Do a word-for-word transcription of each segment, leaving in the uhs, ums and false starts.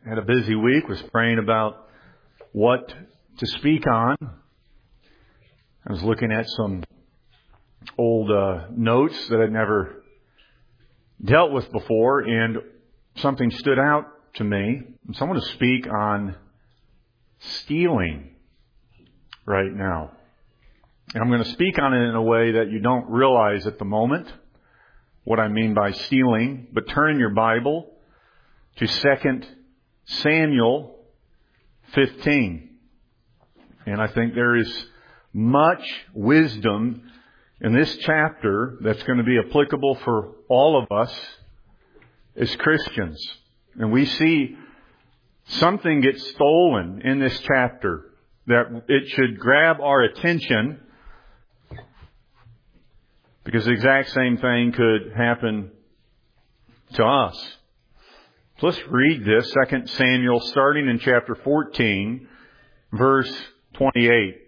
had a busy week, was praying about what to speak on. I was looking at some old uh, notes that I'd never dealt with before, and something stood out to me. So I want to speak on stealing right now. And I'm going to speak on it in a way that you don't realize at the moment what I mean by stealing. But turn in your Bible to Second Samuel fifteen. And I think there is much wisdom in this chapter that's going to be applicable for all of us as Christians. And we see something get stolen in this chapter that it should grab our attention, because the exact same thing could happen to us. So let's read this, Second Samuel, starting in chapter fourteen, verse twenty-eight.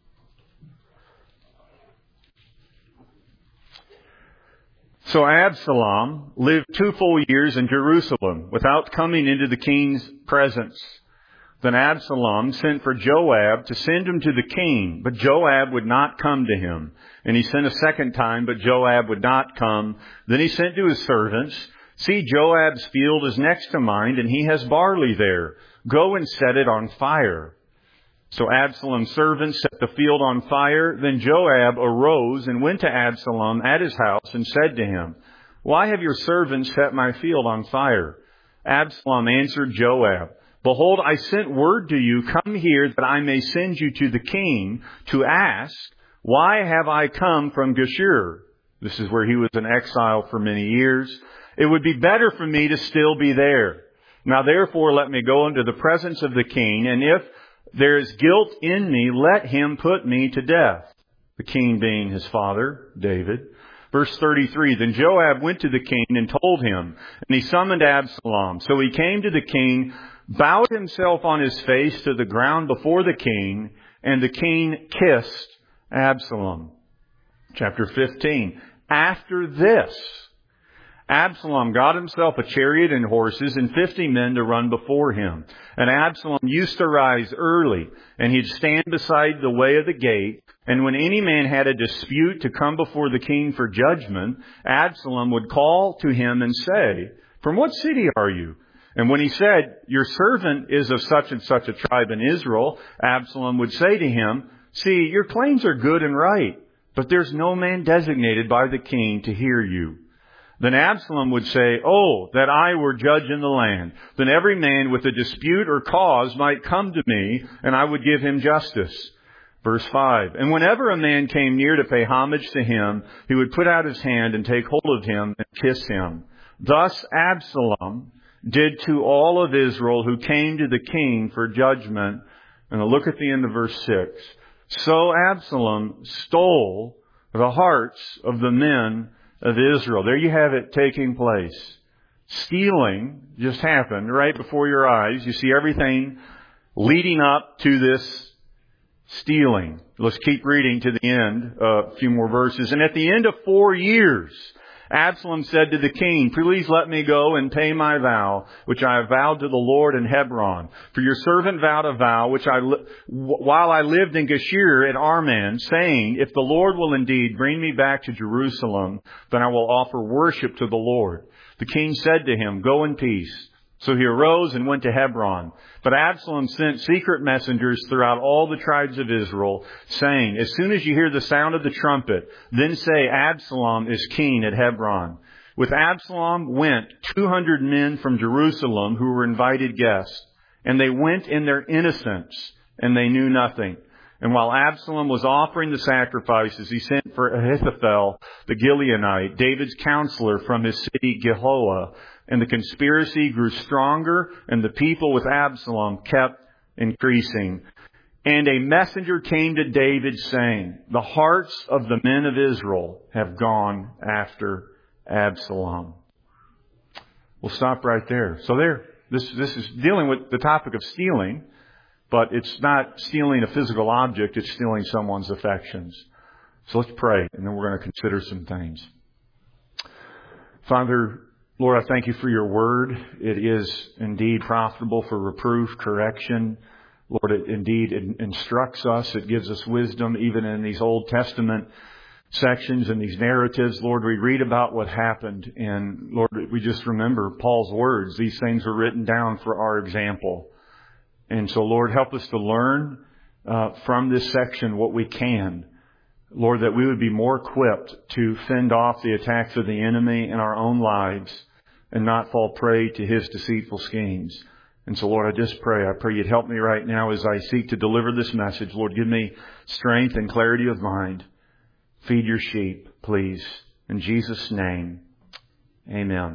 So Absalom lived two full years in Jerusalem without coming into the king's presence. Then Absalom sent for Joab to send him to the king, but Joab would not come to him. And he sent a second time, but Joab would not come. Then he sent to his servants, "See, Joab's field is next to mine, and he has barley there. Go and set it on fire." So Absalom's servants set the field on fire. Then Joab arose and went to Absalom at his house and said to him, "Why have your servants set my field on fire?" Absalom answered Joab, "Behold, I sent word to you, come here that I may send you to the king to ask, why have I come from Geshur?" This is where he was in exile for many years. "It would be better for me to still be there. Now therefore let me go into the presence of the king, and if there is guilt in me, let him put me to death." The king being his father, David. Verse thirty-three, Then Joab went to the king and told him, and he summoned Absalom. So he came to the king, bowed himself on his face to the ground before the king, and the king kissed Absalom. Chapter fifteen. After this, Absalom got himself a chariot and horses and fifty men to run before him. And Absalom used to rise early, and he'd stand beside the way of the gate. And when any man had a dispute to come before the king for judgment, Absalom would call to him and say, "From what city are you?" And when he said, "Your servant is of such and such a tribe in Israel," Absalom would say to him, "See, your claims are good and right, but there's no man designated by the king to hear you." Then Absalom would say, "Oh, that I were judge in the land. Then every man with a dispute or cause might come to me, and I would give him justice." Verse five, And whenever a man came near to pay homage to him, he would put out his hand and take hold of him and kiss him. Thus Absalom did to all of Israel who came to the king for judgment. And look at the end of verse six. So Absalom stole the hearts of the men of Israel. There you have it taking place. Stealing just happened right before your eyes. You see everything leading up to this stealing. Let's keep reading to the end, uh, a few more verses. And at the end of four years, Absalom said to the king, "Please let me go and pay my vow, which I have vowed to the Lord in Hebron. For your servant vowed a vow, which I, li- while I lived in Geshur at Arman, saying, if the Lord will indeed bring me back to Jerusalem, then I will offer worship to the Lord." The king said to him, "Go in peace." So he arose and went to Hebron. But Absalom sent secret messengers throughout all the tribes of Israel, saying, "As soon as you hear the sound of the trumpet, then say, Absalom is king at Hebron." With Absalom went two hundred men from Jerusalem who were invited guests. And they went in their innocence, and they knew nothing. And while Absalom was offering the sacrifices, he sent for Ahithophel the Gileonite, David's counselor from his city Gilboa. And the conspiracy grew stronger, and the people with Absalom kept increasing. And a messenger came to David saying, "The hearts of the men of Israel have gone after Absalom." We'll stop right there. So there, this, this is dealing with the topic of stealing, but it's not stealing a physical object, it's stealing someone's affections. So let's pray, and then we're going to consider some things. Father, Lord, I thank you for your word. It is indeed profitable for reproof, correction. Lord, it indeed instructs us. It gives us wisdom even in these Old Testament sections and these narratives. Lord, we read about what happened, and Lord, we just remember Paul's words. These things were written down for our example. And so, Lord, help us to learn uh, from this section what we can. Lord, that we would be more equipped to fend off the attacks of the enemy in our own lives and not fall prey to his deceitful schemes. And so, Lord, I just pray, I pray you'd help me right now as I seek to deliver this message. Lord, give me strength and clarity of mind. Feed your sheep, please. In Jesus' name, amen.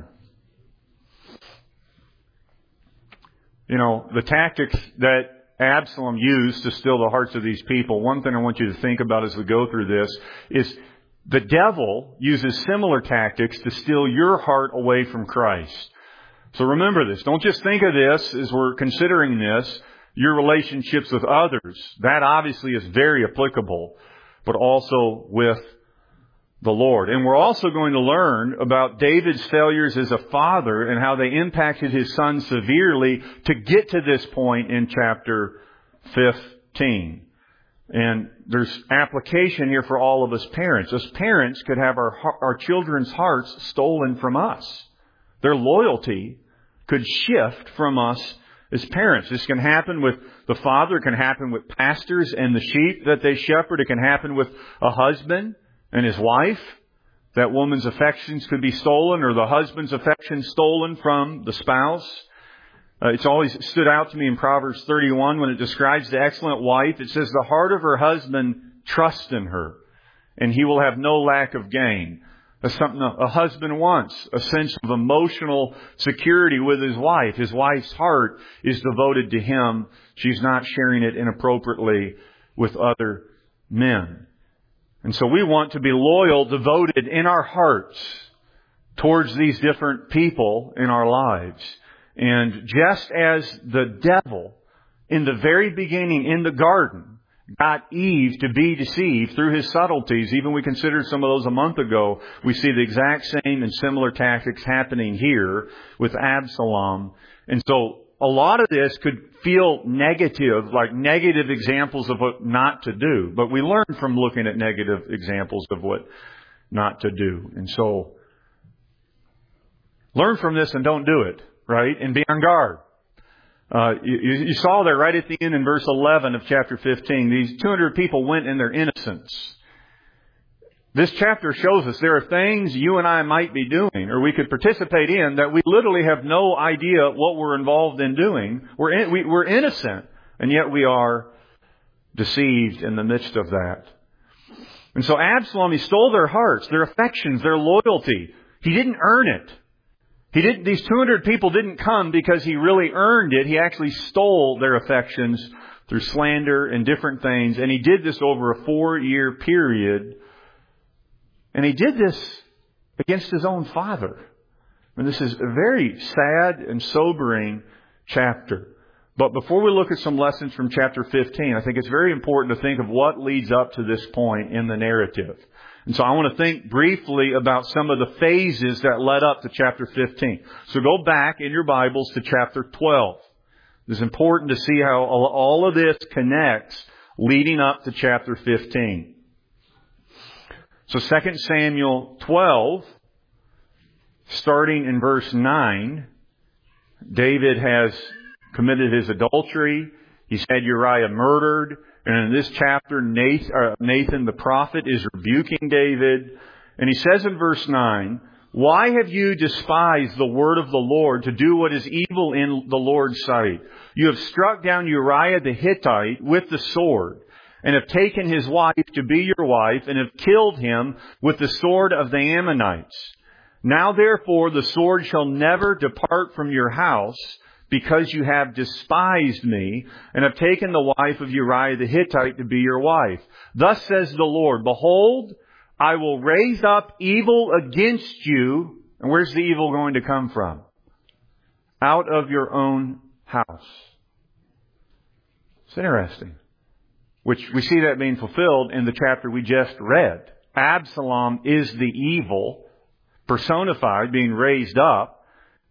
You know, the tactics that Absalom used to still the hearts of these people, one thing I want you to think about as we go through this is the devil uses similar tactics to steal your heart away from Christ. So remember this. Don't just think of this as we're considering this, your relationships with others. That obviously is very applicable, but also with the Lord. And we're also going to learn about David's failures as a father and how they impacted his son severely to get to this point in chapter fifteen. And there's application here for all of us parents. Us parents could have our our children's hearts stolen from us. Their loyalty could shift from us as parents. This can happen with the father. It can happen with pastors and the sheep that they shepherd. It can happen with a husband and his wife. That woman's affections could be stolen, or the husband's affections stolen from the spouse. Uh, it's always stood out to me in Proverbs thirty-one when it describes the excellent wife. It says, the heart of her husband trusts in her, and he will have no lack of gain. That's something a husband wants, a sense of emotional security with his wife. His wife's heart is devoted to him. She's not sharing it inappropriately with other men. And so we want to be loyal, devoted in our hearts towards these different people in our lives. And just as the devil, in the very beginning in the garden, got Eve to be deceived through his subtleties, even we considered some of those a month ago, we see the exact same and similar tactics happening here with Absalom. And so a lot of this could feel negative, like negative examples of what not to do. But we learn from looking at negative examples of what not to do. And so learn from this and don't do it. Right? And be on guard. Uh, you, you saw there right at the end in verse eleven of chapter fifteen, these two hundred people went in their innocence. This chapter shows us there are things you and I might be doing, or we could participate in, that we literally have no idea what we're involved in doing. We're, in, we, we're innocent, and yet we are deceived in the midst of that. And so Absalom, he stole their hearts, their affections, their loyalty. He didn't earn it. He didn't, these two hundred people didn't come because he really earned it. He actually stole their affections through slander and different things. And he did this over a four-year period. And he did this against his own father. And this is a very sad and sobering chapter. But before we look at some lessons from chapter fifteen, I think it's very important to think of what leads up to this point in the narrative. And so I want to think briefly about some of the phases that led up to chapter fifteen. So go back in your Bibles to chapter twelve. It's important to see how all of this connects leading up to chapter fifteen. So Second Samuel twelve, starting in verse nine, David has committed his adultery. He's had Uriah murdered. And in this chapter, Nathan, uh, Nathan the prophet is rebuking David. And he says in verse nine, why have you despised the word of the Lord to do what is evil in the Lord's sight? You have struck down Uriah the Hittite with the sword, and have taken his wife to be your wife, and have killed him with the sword of the Ammonites. Now therefore the sword shall never depart from your house, because you have despised me, and have taken the wife of Uriah the Hittite to be your wife. Thus says the Lord, behold, I will raise up evil against you. And where's the evil going to come from? Out of your own house. It's interesting. Which we see that being fulfilled in the chapter we just read. Absalom is the evil personified, being raised up.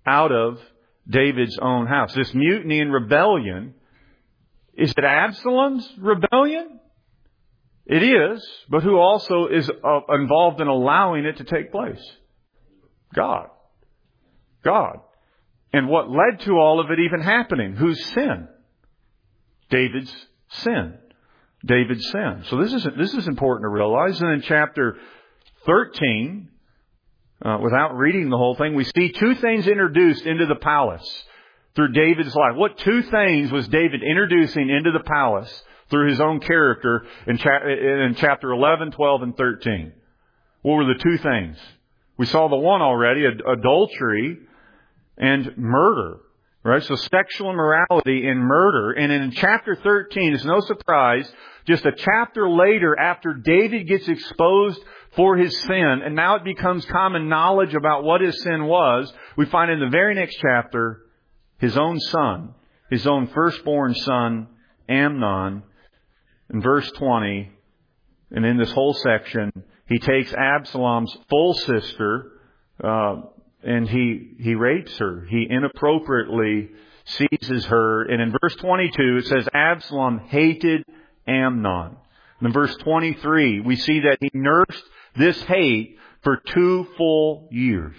out of David's own house. This mutiny and rebellion, is it Absalom's rebellion? It is, but who also is uh, involved in allowing it to take place? God. God. And what led to all of it even happening? Whose sin? David's sin. David's sin. So this is this is important to realize. And in chapter thirteen, uh, without reading the whole thing, we see two things introduced into the palace through David's life. What two things was David introducing into the palace through his own character in, cha- in chapter eleven, twelve, and thirteen? What were the two things? We saw the one already, ad- adultery and murder. Right? So sexual immorality and murder. And in chapter thirteen, it's no surprise, just a chapter later after David gets exposed for his sin, and now it becomes common knowledge about what his sin was, we find in the very next chapter, his own son, his own firstborn son, Amnon, in verse twenty, and in this whole section, he takes Absalom's full sister, uh, and he, he rapes her. He inappropriately seizes her. And in verse twenty-two, it says Absalom hated Amnon. And in verse twenty-three, we see that he nursed this hate for two full years.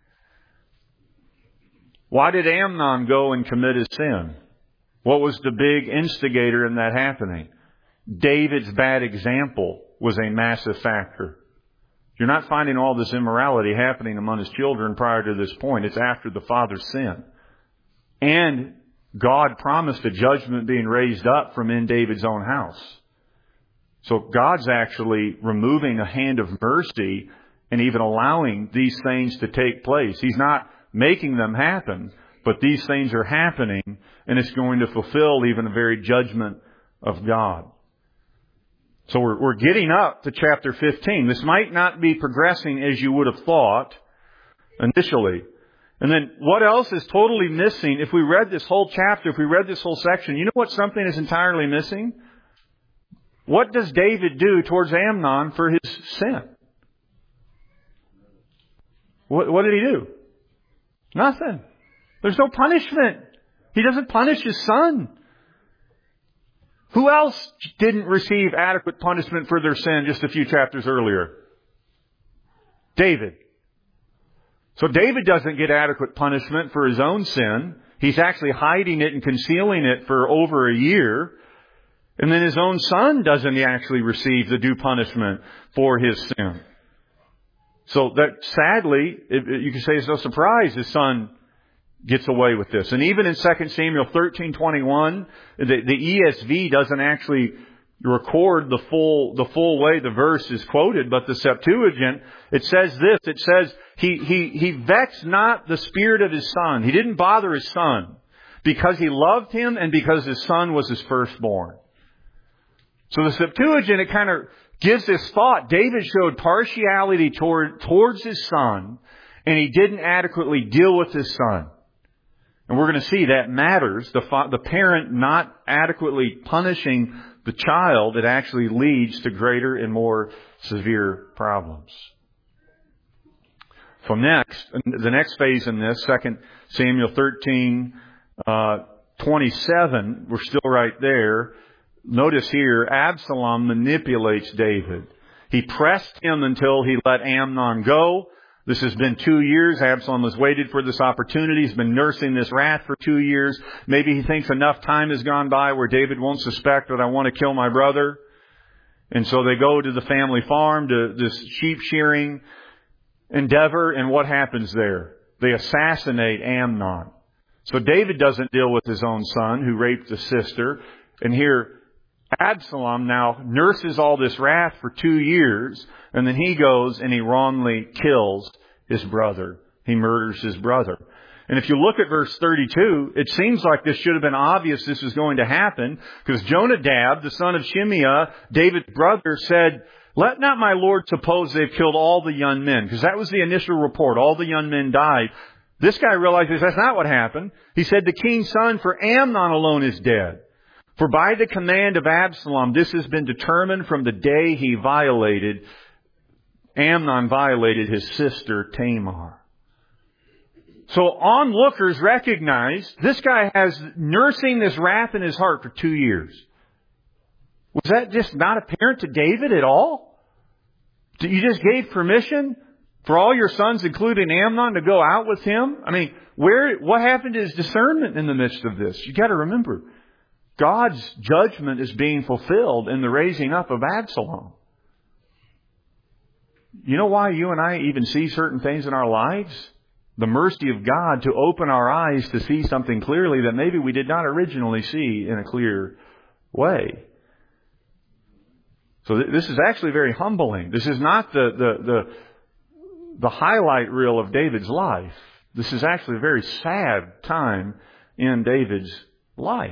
Why did Amnon go and commit his sin? What was the big instigator in that happening? David's bad example was a massive factor. You're not finding all this immorality happening among his children prior to this point. It's after the father's sin. And God promised a judgment being raised up from in David's own house. So God's actually removing a hand of mercy and even allowing these things to take place. He's not making them happen, but these things are happening, and it's going to fulfill even the very judgment of God. So we're, we're getting up to chapter fifteen. This might not be progressing as you would have thought initially. And then what else is totally missing? If we read this whole chapter, if we read this whole section, you know what something is entirely missing? What does David do towards Amnon for his sin? What, what did he do? Nothing. There's no punishment. He doesn't punish his son. Who else didn't receive adequate punishment for their sin just a few chapters earlier? David. So David doesn't get adequate punishment for his own sin. He's actually hiding it and concealing it for over a year. And then his own son doesn't actually receive the due punishment for his sin. So that sadly, it, it, you can say it's no surprise his son gets away with this. And even in Second Samuel thirteen twenty-one, the, the E S V doesn't actually record the full the full way the verse is quoted, but the Septuagint, it says this. It says, he, he, he vexed not the spirit of his son. He didn't bother his son because he loved him and because his son was his firstborn. So the Septuagint, it kind of gives this thought. David showed partiality toward, towards his son, and he didn't adequately deal with his son. And we're going to see that matters. The, fa- the parent not adequately punishing the child, it actually leads to greater and more severe problems. So next, the next phase in this, Second Samuel thirteen, uh, twenty-seven, we're still right there. Notice here, Absalom manipulates David. He pressed him until he let Amnon go. This has been two years. Absalom has waited for this opportunity. He's been nursing this wrath for two years. Maybe he thinks enough time has gone by where David won't suspect that I want to kill my brother. And so they go to the family farm, to this sheep shearing endeavor. And what happens there? They assassinate Amnon. So David doesn't deal with his own son who raped his sister. And here, Absalom now nurses all this wrath for two years, and then he goes and he wrongly kills his brother. He murders his brother. And if you look at verse thirty-two, it seems like this should have been obvious this was going to happen, because Jonadab, the son of Shimeah, David's brother, said, "Let not my lord suppose they've killed all the young men," because that was the initial report. All the young men died. This guy realizes that's not what happened. He said, "The king's son for Amnon alone is dead. For by the command of Absalom, this has been determined from the day he violated, Amnon violated his sister Tamar." So onlookers recognize this guy has nursing this wrath in his heart for two years. Was that just not apparent to David at all? You just gave permission for all your sons, including Amnon, to go out with him? I mean, where, what happened to his discernment in the midst of this? You got to remember, God's judgment is being fulfilled in the raising up of Absalom. You know why you and I even see certain things in our lives? The mercy of God to open our eyes to see something clearly that maybe we did not originally see in a clear way. So th- this is actually very humbling. This is not the, the, the, the highlight reel of David's life. This is actually a very sad time in David's life.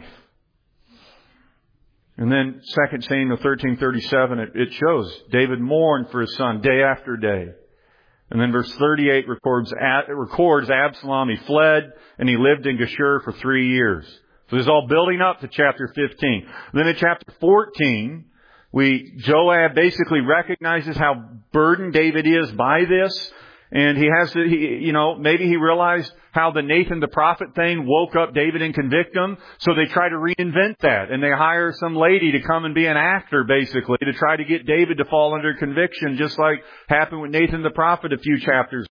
And then Second Samuel thirteen thirty-seven, it, it shows David mourned for his son day after day. And then verse thirty-eight records, it records Absalom. He fled and he lived in Geshur for three years. So this is all building up to chapter fifteen. Then in chapter fourteen, we Joab basically recognizes how burdened David is by this. And he has to, he, you know, maybe he realized how the Nathan the prophet thing woke up David and convict him. So they try to reinvent that. And they hire some lady to come and be an actor, basically, to try to get David to fall under conviction, just like happened with Nathan the prophet a few chapters.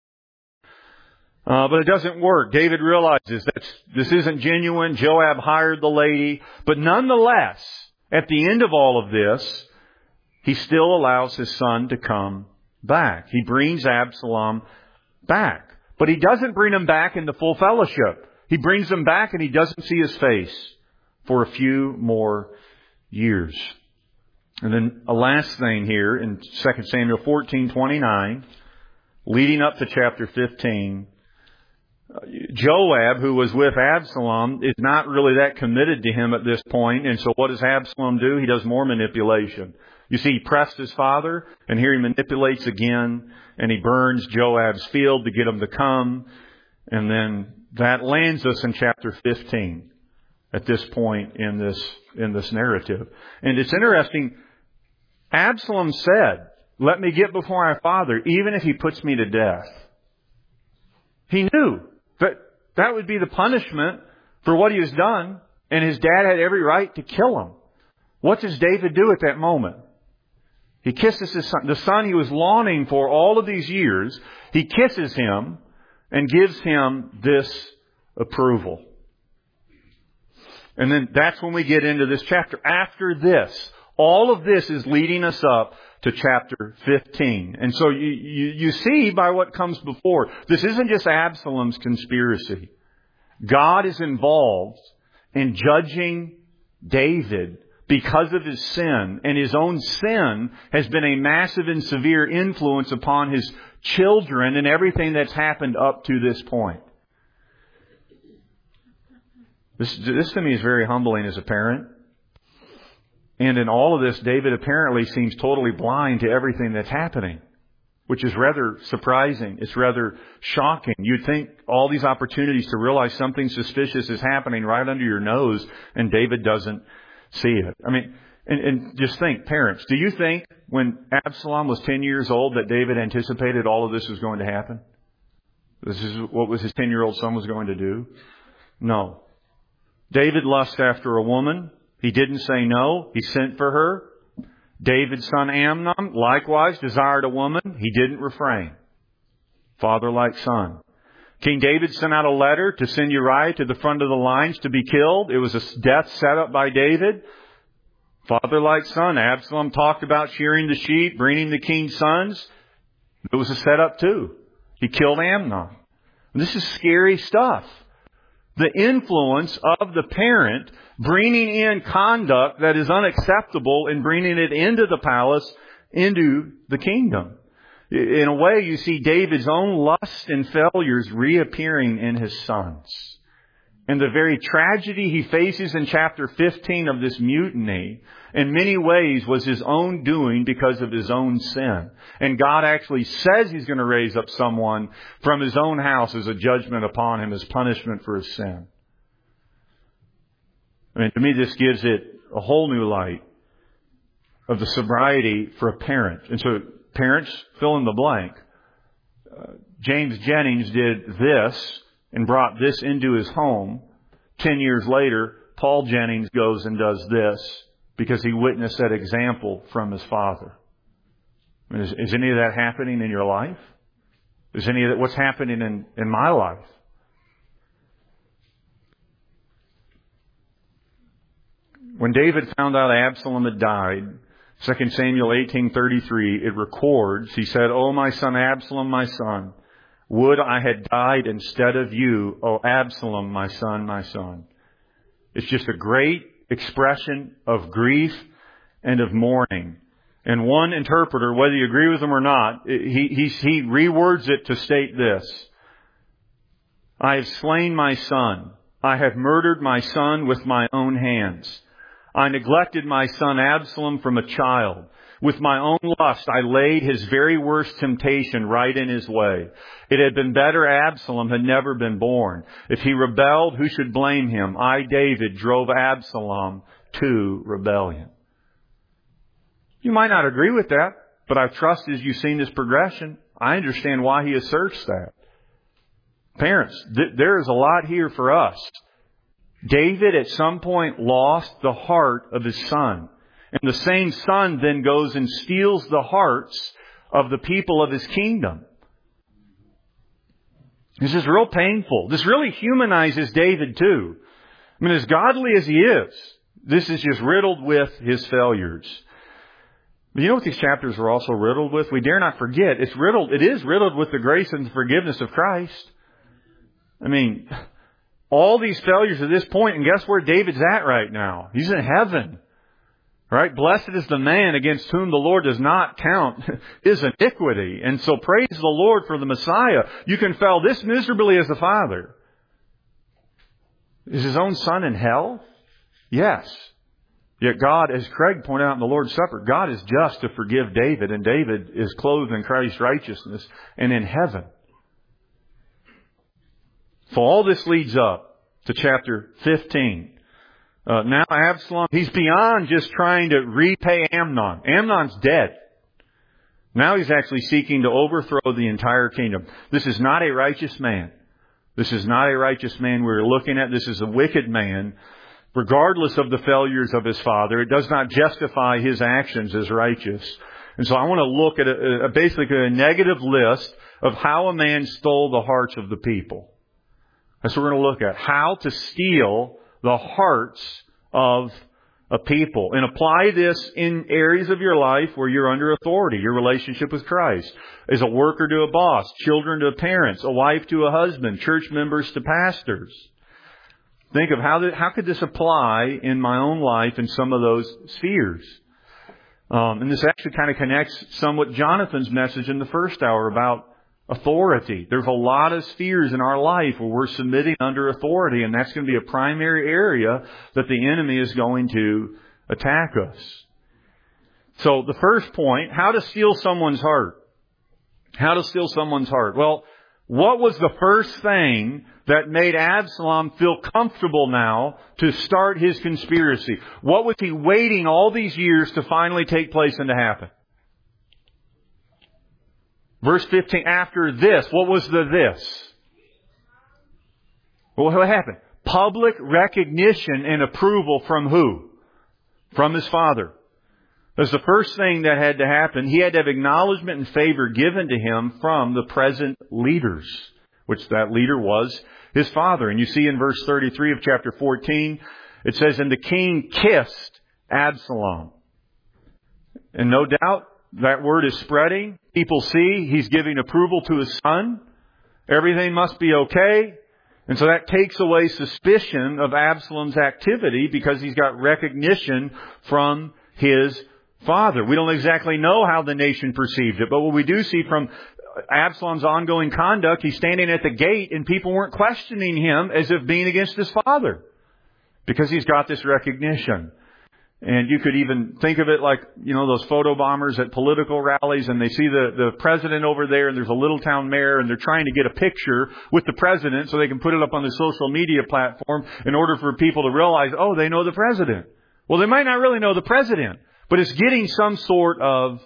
Uh, but it doesn't work. David realizes that this isn't genuine. Joab hired the lady. But nonetheless, at the end of all of this, he still allows his son to come back. He brings Absalom back. But he doesn't bring him back in the full fellowship. He brings him back and he doesn't see his face for a few more years. And then a last thing here in Second Samuel fourteen twenty-nine, leading up to chapter fifteen, Joab, who was with Absalom, is not really that committed to him at this point. And so what does Absalom do? He does more manipulation. You see, he pressed his father, and here he manipulates again, and he burns Joab's field to get him to come. And then that lands us in chapter fifteen at this point in this, in this narrative. And it's interesting. Absalom said, "Let me get before my father, even if he puts me to death." He knew that that would be the punishment for what he has done, and his dad had every right to kill him. What does David do at that moment? He kisses his son, the son he was longing for all of these years. He kisses him and gives him this approval. And then that's when we get into this chapter. After this, all of this is leading us up to chapter fifteen. And so you, you, you see by what comes before, this isn't just Absalom's conspiracy. God is involved in judging David because of his sin, and his own sin has been a massive and severe influence upon his children and everything that's happened up to this point. This, this to me is very humbling as a parent. And in all of this, David apparently seems totally blind to everything that's happening, which is rather surprising. It's rather shocking. You'd think all these opportunities to realize something suspicious is happening right under your nose, and David doesn't see it. I mean, and, and just think, parents, do you think when Absalom was ten years old that David anticipated all of this was going to happen? This is what was his ten-year-old son was going to do? No. David lusted after a woman. He didn't say no. He sent for her. David's son Amnon likewise desired a woman. He didn't refrain. Father like son. King David sent out a letter to send Uriah to the front of the lines to be killed. It was a death set up by David. Father like son. Absalom talked about shearing the sheep, bringing the king's sons. It was a setup too. He killed Amnon. And this is scary stuff. The influence of the parent bringing in conduct that is unacceptable and bringing it into the palace, into the kingdom. In a way, you see David's own lust and failures reappearing in his sons. And the very tragedy he faces in chapter fifteen of this mutiny, in many ways, was his own doing because of his own sin. And God actually says He's going to raise up someone from His own house as a judgment upon him, as punishment for his sin. I mean, to me, this gives it a whole new light of the sobriety for a parent. And so, parents, fill in the blank. Uh, James Jennings did this and brought this into his home, ten years later, Paul Jennings goes and does this because he witnessed that example from his father. I mean, is, is any of that happening in your life? Is any of that what's happening in, in my life? When David found out Absalom had died, Second Samuel eighteen thirty-three, it records, he said, "O my son Absalom, my son, would I had died instead of you, O Absalom, my son, my son." It's just a great expression of grief and of mourning. And one interpreter, whether you agree with him or not, he, he, he rewords it to state this: "I have slain my son. I have murdered my son with my own hands. I neglected my son Absalom from a child. With my own lust, I laid his very worst temptation right in his way. It had been better Absalom had never been born. If he rebelled, who should blame him? I, David, drove Absalom to rebellion." You might not agree with that, but I trust as you've seen this progression, I understand why he asserts that. Parents, th- there is a lot here for us. David at some point lost the heart of his son. And the same son then goes and steals the hearts of the people of his kingdom. This is real painful. This really humanizes David too. I mean, as godly as he is, this is just riddled with his failures. But you know what these chapters are also riddled with? We dare not forget. It's riddled. It is riddled with the grace and the forgiveness of Christ. I mean, all these failures at this point, and guess where David's at right now? He's in heaven. Right? Blessed is the man against whom the Lord does not count his iniquity. And so praise the Lord for the Messiah. You can fail this miserably as the father. Is his own son in hell? Yes. Yet God, as Craig pointed out in the Lord's Supper, God is just to forgive David, and David is clothed in Christ's righteousness and in heaven. So all this leads up to chapter fifteen. Uh, now Absalom, he's beyond just trying to repay Amnon. Amnon's dead. Now he's actually seeking to overthrow the entire kingdom. This is not a righteous man. This is not a righteous man we're looking at. This is a wicked man. Regardless of the failures of his father, it does not justify his actions as righteous. And so I want to look at a, a, basically a negative list of how a man stole the hearts of the people. That's what we're going to look at. How to steal the hearts of a people. And apply this in areas of your life where you're under authority. Your relationship with Christ. As a worker to a boss. Children to parents. A wife to a husband. Church members to pastors. Think of how, how could this apply in my own life in some of those spheres. Um, and this actually kind of connects somewhat Jonathan's message in the first hour about authority. There's a lot of spheres in our life where we're submitting under authority, and that's going to be a primary area that the enemy is going to attack us. So the first point, how to steal someone's heart. How to steal someone's heart. Well, what was the first thing that made Absalom feel comfortable now to start his conspiracy? What was he waiting all these years to finally take place and to happen? Verse fifteen, after this, what was the this? Well, what happened? Public recognition and approval from who? From his father. That's the first thing that had to happen. He had to have acknowledgement and favor given to him from the present leaders, which that leader was his father. And you see in verse thirty-three of chapter fourteen, it says, "And the king kissed Absalom." And no doubt that word is spreading. People see he's giving approval to his son. Everything must be okay. And so that takes away suspicion of Absalom's activity because he's got recognition from his father. We don't exactly know how the nation perceived it, but what we do see from Absalom's ongoing conduct, he's standing at the gate and people weren't questioning him as if being against his father because he's got this recognition. And you could even think of it like, you know, those photo bombers at political rallies, and they see the, the president over there, and there's a little town mayor, and they're trying to get a picture with the president so they can put it up on the social media platform in order for people to realize, oh, they know the president. Well, they might not really know the president, but it's getting some sort of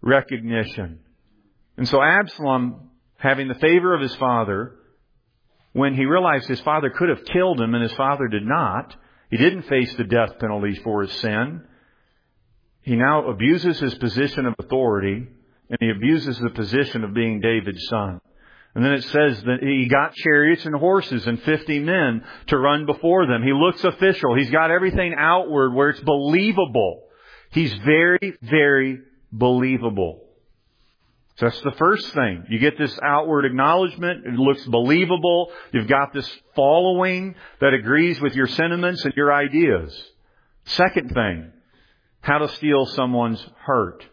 recognition. And so Absalom, having the favor of his father, when he realized his father could have killed him and his father did not. He didn't face the death penalty for his sin. He now abuses his position of authority, and he abuses the position of being David's son. And then it says that he got chariots and horses and fifty men to run before them. He looks official. He's got everything outward where it's believable. He's very, very believable. So that's the first thing. You get this outward acknowledgement. It looks believable. You've got this following that agrees with your sentiments and your ideas. Second thing, how to steal someone's heart.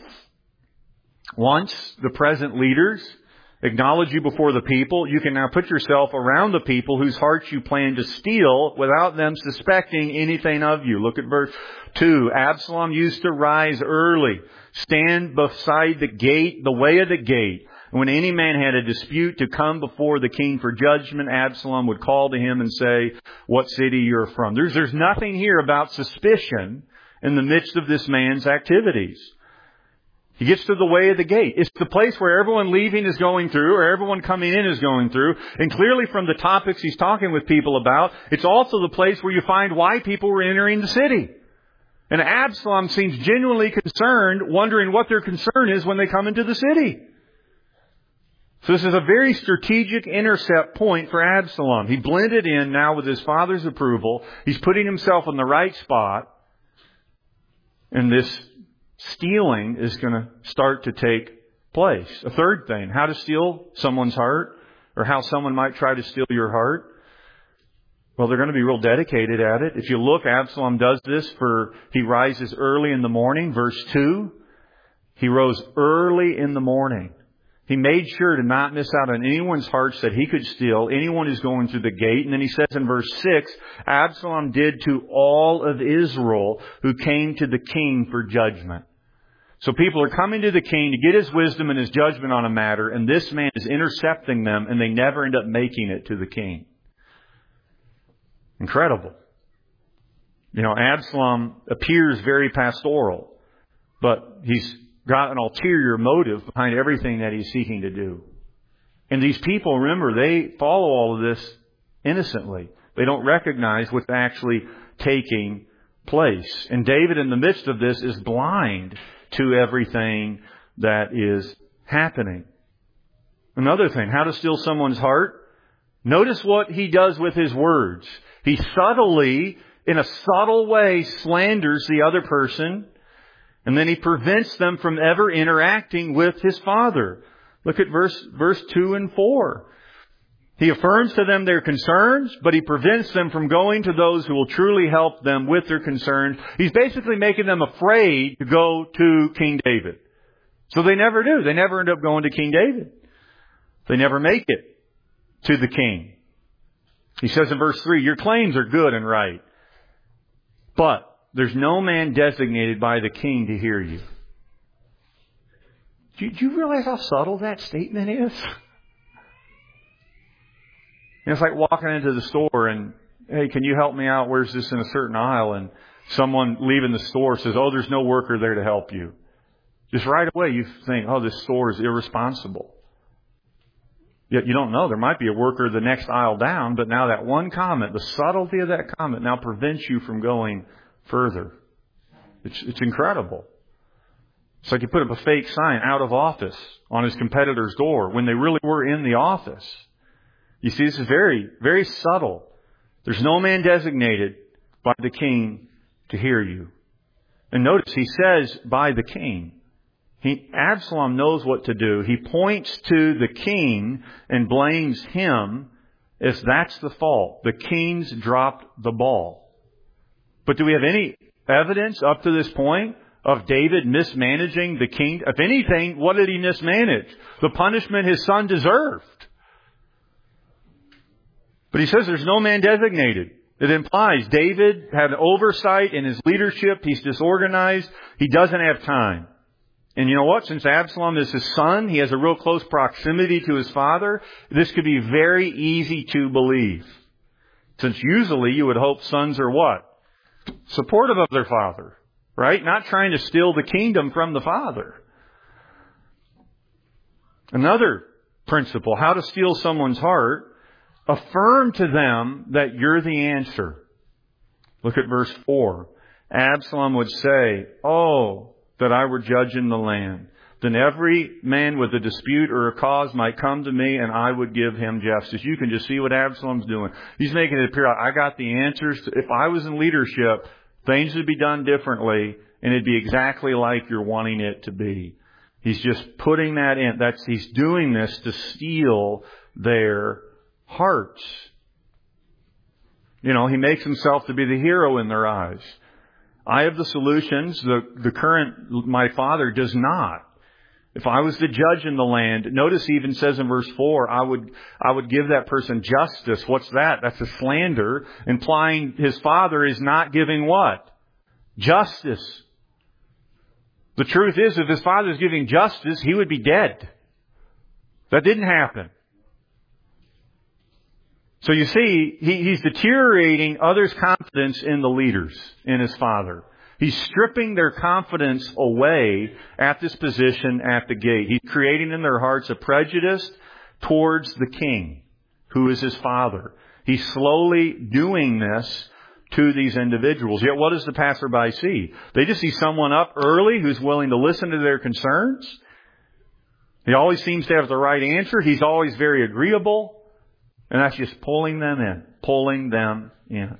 Once the present leaders acknowledge you before the people, you can now put yourself around the people whose hearts you plan to steal without them suspecting anything of you. Look at verse two. Absalom used to rise early, stand beside the gate, the way of the gate. When any man had a dispute to come before the king for judgment, Absalom would call to him and say, what city you're from. There's, there's nothing here about suspicion in the midst of this man's activities. He gets to the way of the gate. It's the place where everyone leaving is going through, or everyone coming in is going through. And clearly from the topics he's talking with people about, it's also the place where you find why people were entering the city. And Absalom seems genuinely concerned, wondering what their concern is when they come into the city. So this is a very strategic intercept point for Absalom. He blended in now with his father's approval. He's putting himself in the right spot. And this stealing is going to start to take place. A third thing, how to steal someone's heart, or how someone might try to steal your heart. Well, they're going to be real dedicated at it. If you look, Absalom does this for, he rises early in the morning. Verse two, he rose early in the morning. He made sure to not miss out on anyone's hearts that he could steal, anyone who's going through the gate. And then he says in verse six, Absalom did to all of Israel who came to the king for judgment. So people are coming to the king to get his wisdom and his judgment on a matter, and this man is intercepting them, and they never end up making it to the king. Incredible. You know, Absalom appears very pastoral, but he's got an ulterior motive behind everything that he's seeking to do. And these people, remember, they follow all of this innocently. They don't recognize what's actually taking place. And David, in the midst of this, is blind to everything that is happening. Another thing, how to steal someone's heart. Notice what he does with his words. He subtly, in a subtle way, slanders the other person, and then he prevents them from ever interacting with his father. Look at verse, verse two and four. He affirms to them their concerns, but he prevents them from going to those who will truly help them with their concerns. He's basically making them afraid to go to King David. So they never do. They never end up going to King David. They never make it to the king. He says in verse three, your claims are good and right, but there's no man designated by the king to hear you. Do you, do you realize how subtle that statement is? And it's like walking into the store and, hey, can you help me out? Where's this in a certain aisle? And someone leaving the store says, oh, there's no worker there to help you. Just right away you think, oh, this store is irresponsible. Yet you don't know. There might be a worker the next aisle down, but now that one comment, the subtlety of that comment now prevents you from going further. It's, it's incredible. It's like you put up a fake sign, out of office, on his competitor's door when they really were in the office. You see, this is very, very subtle. There's no man designated by the king to hear you. And notice he says by the king. He, Absalom knows what to do. He points to the king and blames him as that's the fault. The king's dropped the ball. But do we have any evidence up to this point of David mismanaging the king? If anything, what did he mismanage? The punishment his son deserved. But he says there's no man designated. It implies David had oversight in his leadership. He's disorganized. He doesn't have time. And you know what? Since Absalom is his son, he has a real close proximity to his father. This could be very easy to believe. Since usually you would hope sons are what? Supportive of their father. Right? Not trying to steal the kingdom from the father. Another principle, how to steal someone's heart. Affirm to them that you're the answer. Look at verse four. Absalom would say, "Oh, that I were judge in the land. Then every man with a dispute or a cause might come to me, and I would give him justice." You can just see what Absalom's doing. He's making it appear like, I got the answers. If I was in leadership, things would be done differently, and it'd be exactly like you're wanting it to be. He's just putting that in. That's he's doing this to steal their hearts. You know, he makes himself to be the hero in their eyes. I have the solutions. The, the current, my father does not. If I was the judge in the land, notice he even says in verse four, I would, I would give that person justice. What's that? That's a slander, implying his father is not giving what? Justice. The truth is, if his father is giving justice, he would be dead. That didn't happen. So you see, he, he's deteriorating others' confidence in the leaders, in his father. He's stripping their confidence away at this position at the gate. He's creating in their hearts a prejudice towards the king, who is his father. He's slowly doing this to these individuals. Yet what does the passerby see? They just see someone up early who's willing to listen to their concerns. He always seems to have the right answer. He's always very agreeable. And that's just pulling them in. Pulling them in.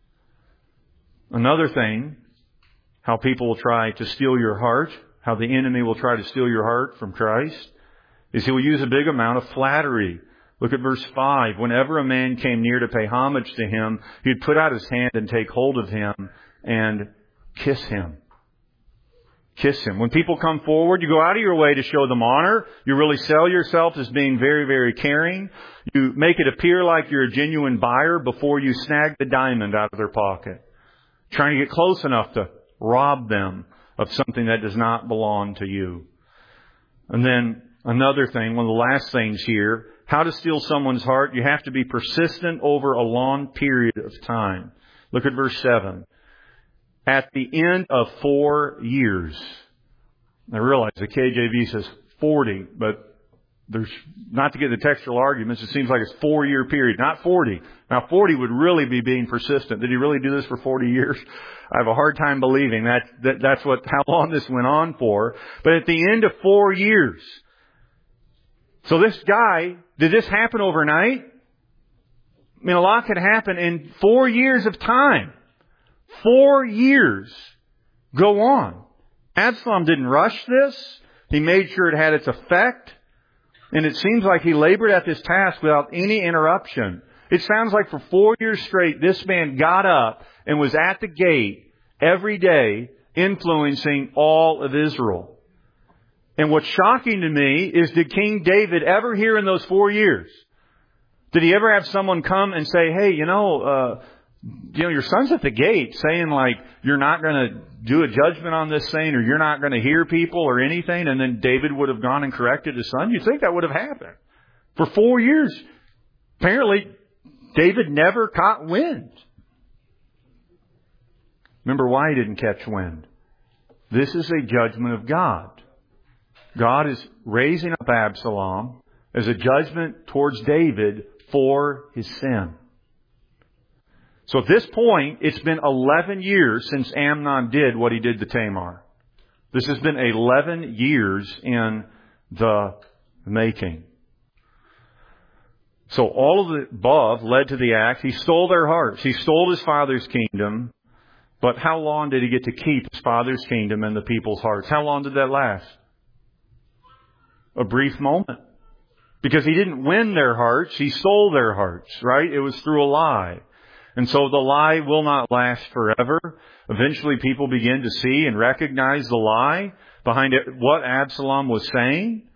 Another thing, how people will try to steal your heart, how the enemy will try to steal your heart from Christ, is he will use a big amount of flattery. Look at verse five. Whenever a man came near to pay homage to him, he'd put out his hand and take hold of him and kiss him. Kiss him. When people come forward, you go out of your way to show them honor. You really sell yourself as being very, very caring. You make it appear like you're a genuine buyer before you snag the diamond out of their pocket. Trying to get close enough to rob them of something that does not belong to you. And then another thing, one of the last things here, how to steal someone's heart. You have to be persistent over a long period of time. Look at verse seven. At the end of four years. I realize the K J V says forty, but there's, not to get the textual arguments, it seems like it's four year period, not forty. Now forty would really be being persistent. Did he really do this for forty years? I have a hard time believing that, that that's what, how long this went on for. But at the end of four years. So this guy, did this happen overnight? I mean, a lot could happen in four years of time. Four years go on. Absalom didn't rush this. He made sure it had its effect. And it seems like he labored at this task without any interruption. It sounds like for four years straight, this man got up and was at the gate every day, influencing all of Israel. And what's shocking to me is, did King David ever hear in those four years? Did he ever have someone come and say, hey, you know, uh, you know, your son's at the gate saying like, you're not going to do a judgment on this thing, or you're not going to hear people or anything. And then David would have gone and corrected his son. You'd think that would have happened. For four years, apparently David never caught wind. Remember why he didn't catch wind. This is a judgment of God. God is raising up Absalom as a judgment towards David for his sin. So at this point, it's been eleven years since Amnon did what he did to Tamar. This has been eleven years in the making. So all of the above led to the act. He stole their hearts. He stole his father's kingdom. But how long did he get to keep his father's kingdom and the people's hearts? How long did that last? A brief moment. Because he didn't win their hearts. He stole their hearts, right? It was through a lie. And so the lie will not last forever. Eventually people begin to see and recognize the lie behind it, what Absalom was saying.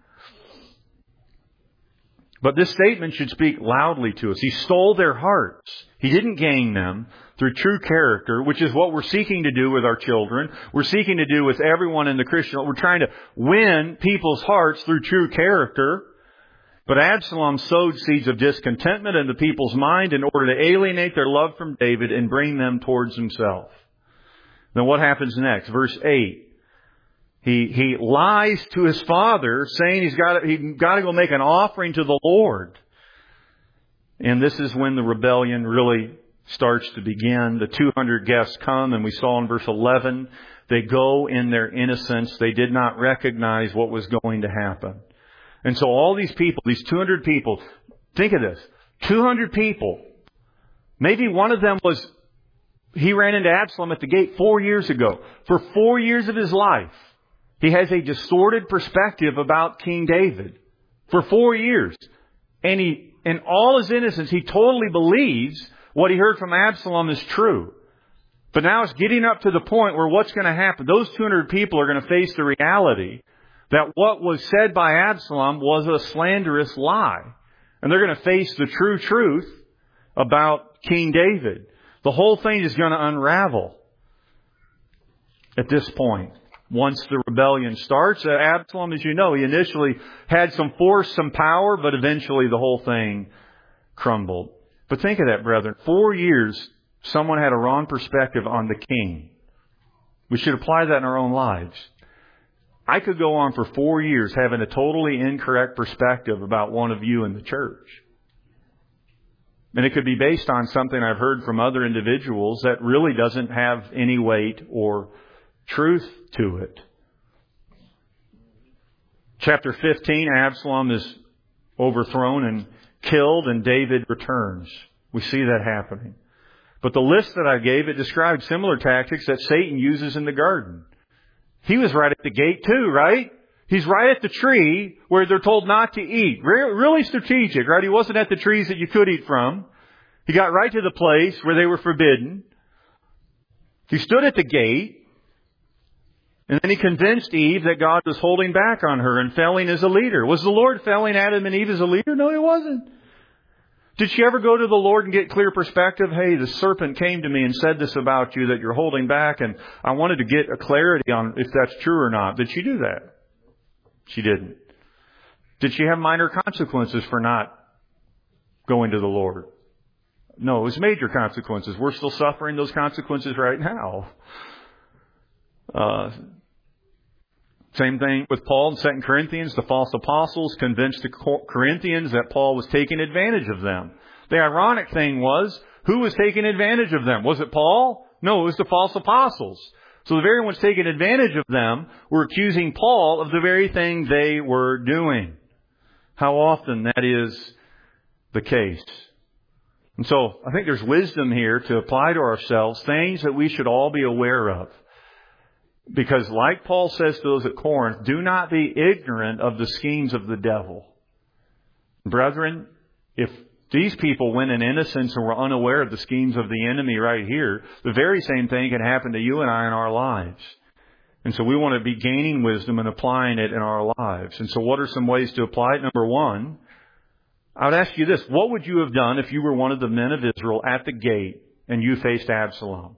But this statement should speak loudly to us. He stole their hearts. He didn't gain them through true character, which is what we're seeking to do with our children. We're seeking to do with everyone in the Christian. We're trying to win people's hearts through true character. But Absalom sowed seeds of discontentment in the people's mind in order to alienate their love from David and bring them towards himself. Then what happens next? Verse eight. He, he lies to his father, saying he's got to, he got to go make an offering to the Lord. And this is when the rebellion really starts to begin. The two hundred guests come, and we saw in verse eleven, they go in their innocence. They did not recognize what was going to happen. And so all these people, these two hundred people, think of this, two hundred people. Maybe one of them was, he ran into Absalom at the gate four years ago. For four years of his life, he has a distorted perspective about King David. For four years. And he, in all his innocence, he totally believes what he heard from Absalom is true. But now it's getting up to the point where what's going to happen? Those two hundred people are going to face the reality that what was said by Absalom was a slanderous lie. And they're going to face the true truth about King David. The whole thing is going to unravel at this point. Once the rebellion starts, Absalom, as you know, he initially had some force, some power, but eventually the whole thing crumbled. But think of that, brethren. Four years, someone had a wrong perspective on the king. We should apply that in our own lives. I could go on for four years having a totally incorrect perspective about one of you in the church. And it could be based on something I've heard from other individuals that really doesn't have any weight or truth to it. Chapter fifteen, Absalom is overthrown and killed, and David returns. We see that happening. But the list that I gave, it described similar tactics that Satan uses in the garden. He was right at the gate too, right? He's right at the tree where they're told not to eat. Re- really strategic, right? He wasn't at the trees that you could eat from. He got right to the place where they were forbidden. He stood at the gate. And then he convinced Eve that God was holding back on her and failing as a leader. Was the Lord failing Adam and Eve as a leader? No, He wasn't. Did she ever go to the Lord and get clear perspective? Hey, the serpent came to me and said this about you, that you're holding back, and I wanted to get a clarity on if that's true or not. Did she do that? She didn't. Did she have minor consequences for not going to the Lord? No, it was major consequences. We're still suffering those consequences right now. Uh, same thing with Paul in Second Corinthians. The false apostles convinced the Corinthians that Paul was taking advantage of them. The ironic thing was, who was taking advantage of them? Was it Paul? No, it was the false apostles. So the very ones taking advantage of them were accusing Paul of the very thing they were doing. How often that is the case. And so I think there's wisdom here to apply to ourselves, things that we should all be aware of. Because like Paul says to those at Corinth, do not be ignorant of the schemes of the devil. Brethren, if these people went in innocence and were unaware of the schemes of the enemy right here, the very same thing can happen to you and I in our lives. And so we want to be gaining wisdom and applying it in our lives. And so what are some ways to apply it? Number one, I would ask you this. What would you have done if you were one of the men of Israel at the gate and you faced Absalom?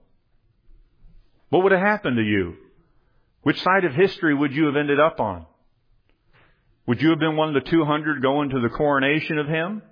What would have happened to you? Which side of history would you have ended up on? Would you have been one of the two hundred going to the coronation of him?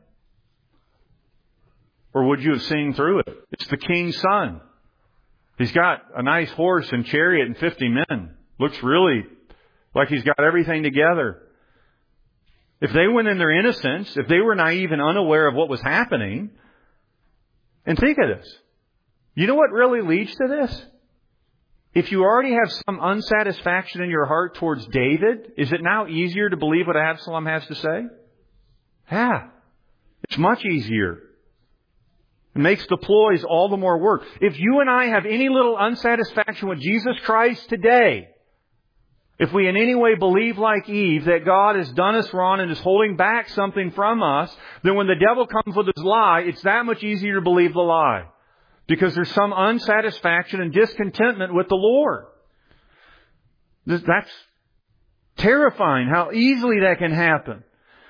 Or would you have seen through it? It's the king's son. He's got a nice horse and chariot and fifty men. Looks really like he's got everything together. If they went in their innocence, if they were naive and unaware of what was happening, and think of this. You know what really leads to this? If you already have some unsatisfaction in your heart towards David, is it now easier to believe what Absalom has to say? Yeah. It's much easier. It makes the ploys all the more work. If you and I have any little unsatisfaction with Jesus Christ today, if we in any way believe like Eve that God has done us wrong and is holding back something from us, then when the devil comes with his lie, it's that much easier to believe the lie. Because there's some unsatisfaction and discontentment with the Lord. That's terrifying how easily that can happen.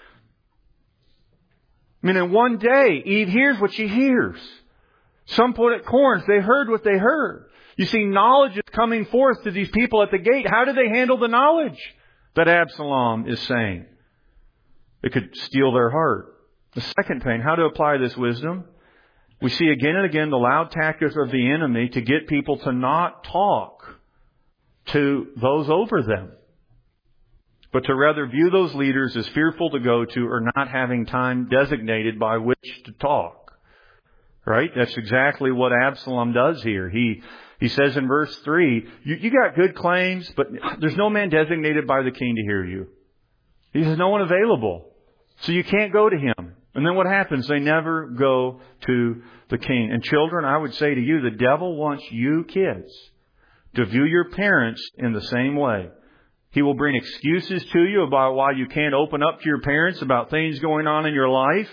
I mean, in one day, Eve hears what she hears. Some put at Corinth, they heard what they heard. You see, knowledge is coming forth to these people at the gate. How do they handle the knowledge that Absalom is saying? It could steal their heart. The second thing, how to apply this wisdom? We see again and again the loud tactics of the enemy to get people to not talk to those over them. but to rather view those leaders as fearful to go to or not having time designated by which to talk. Right? That's exactly what Absalom does here. He he says in verse three, you, you got good claims, but there's no man designated by the king to hear you. He says, no one available. So you can't go to him. And then what happens? They never go to the king. And children, I would say to you, the devil wants you kids to view your parents in the same way. He will bring excuses to you about why you can't open up to your parents about things going on in your life.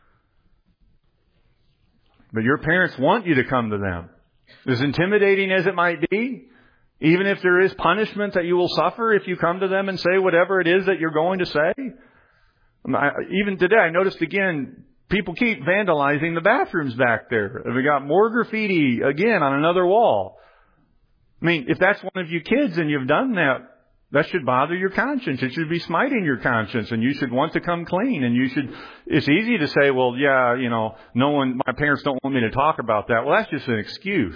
But your parents want you to come to them. As intimidating as it might be, even if there is punishment that you will suffer if you come to them and say whatever it is that you're going to say. Even today, I noticed again, people keep vandalizing the bathrooms back there. We got more graffiti again on another wall. I mean, if that's one of you kids and you've done that, that should bother your conscience. It should be smiting your conscience, and you should want to come clean. And you should, it's easy to say, well, yeah, you know, no one, my parents don't want me to talk about that. Well, that's just an excuse.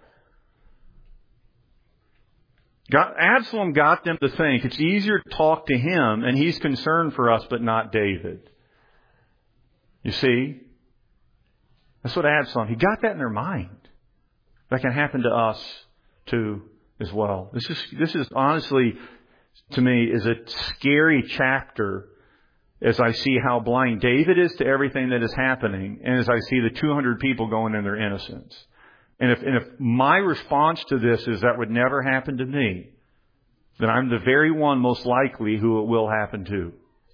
God, Absalom got them to think it's easier to talk to him, and he's concerned for us, but not David. You see? That's what Absalom, he got that in their mind. That can happen to us too as well. This is, this is honestly, to me, is a scary chapter as I see how blind David is to everything that is happening, and as I see the two hundred people going in their innocence. And if, and if my response to this is that would never happen to me, then I'm the very one most likely who it will happen to.